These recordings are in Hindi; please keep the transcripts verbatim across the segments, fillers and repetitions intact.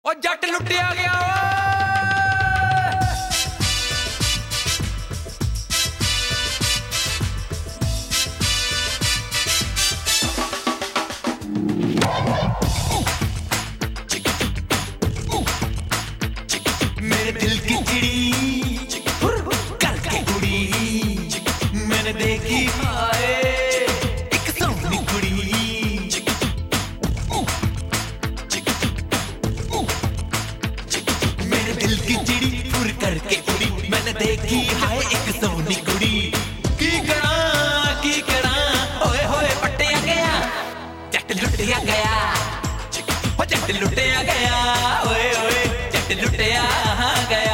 ओ जट लुटिया गया मेरे दिल की चिड़ी कल की कुड़ी मैंने देखी हाय एक सोनी कुड़ी। मेरे दिल की चिड़ी फुर करके उड़ी मैंने देखी हाय एक सोनी कुड़ी। की करा की करा ओए होए पट्टिया गया जट लुटिया गया ओ जट लुटिया गया ओए ओए जट लुटिया गया।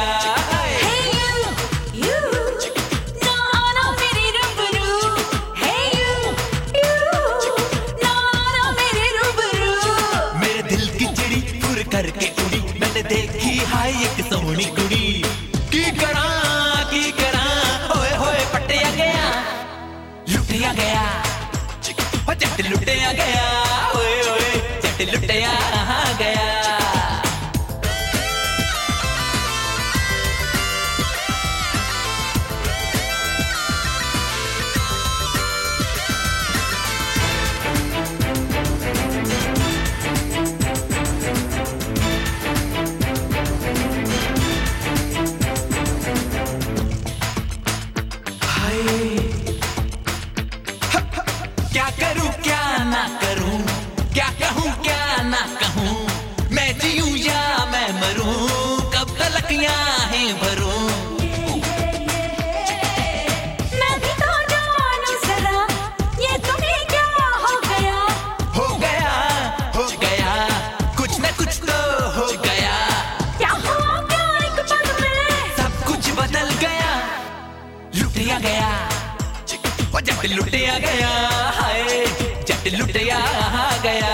करके उड़ी मैंने देखी हाय एक सोनी कुड़ी। की करा की करा ओए होए पट्टिया गया लुटिया गया ओ जट लुटिया गया ओए ओए जट लुटिया गया। क्या करूं क्या ना करूं क्या कहूं क्या ना कहूं मैं जीऊं या मैं मरूं कब तलक यहाँ भरूं। मैं भी तो जानूं जरा ये तुम्हें क्या हो गया हो गया हो गया कुछ ना कुछ तो हो गया। क्या हुआ क्या एक पल में सब कुछ बदल गया लुटिया गया ओ जट लुटिया गया हाय जट लुटिया गया।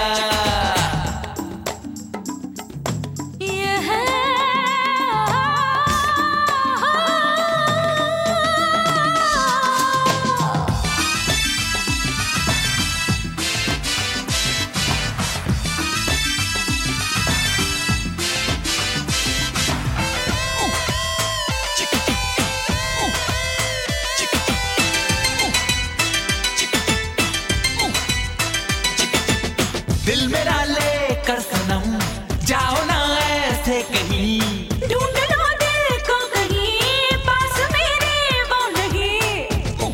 दिल मेरा लेकर सनम जाओ ना ऐसे कहीं ढूंढ लो देखो कहीं पास मेरे वो नहीं।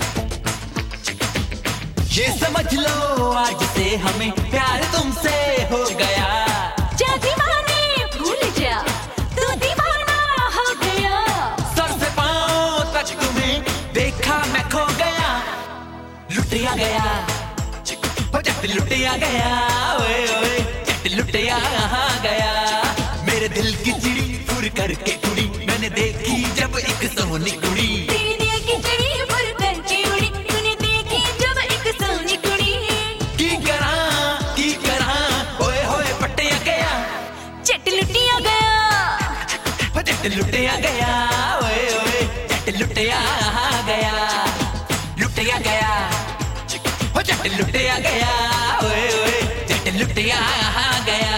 ये समझ लो आज से हमें प्यार तुमसे हो गया। जा दीवाने भूल जा तू दीवाना हो गया। सर से पांव तक तुम्हें देखा मैं खो गया लुटिया गया ओ जट लुटिया गया ओए ओए जट लुटिया गया। मेरे दिल की चिड़ी फुर करके उड़ी मैंने देखी जब एक सोनी कुड़ी। तेरे दिल की चिड़ी फुर करके उड़ी तूने देखी जब एक सोनी कुड़ी। की करा की करा ओए होए पट्टिया गया जट लुटिया गया ओ जट लुटिया गया ओए ओए जट लुटिया गया लुटिया गया ओ जट लुटिया गया ओए ओए जट लुटिया गया।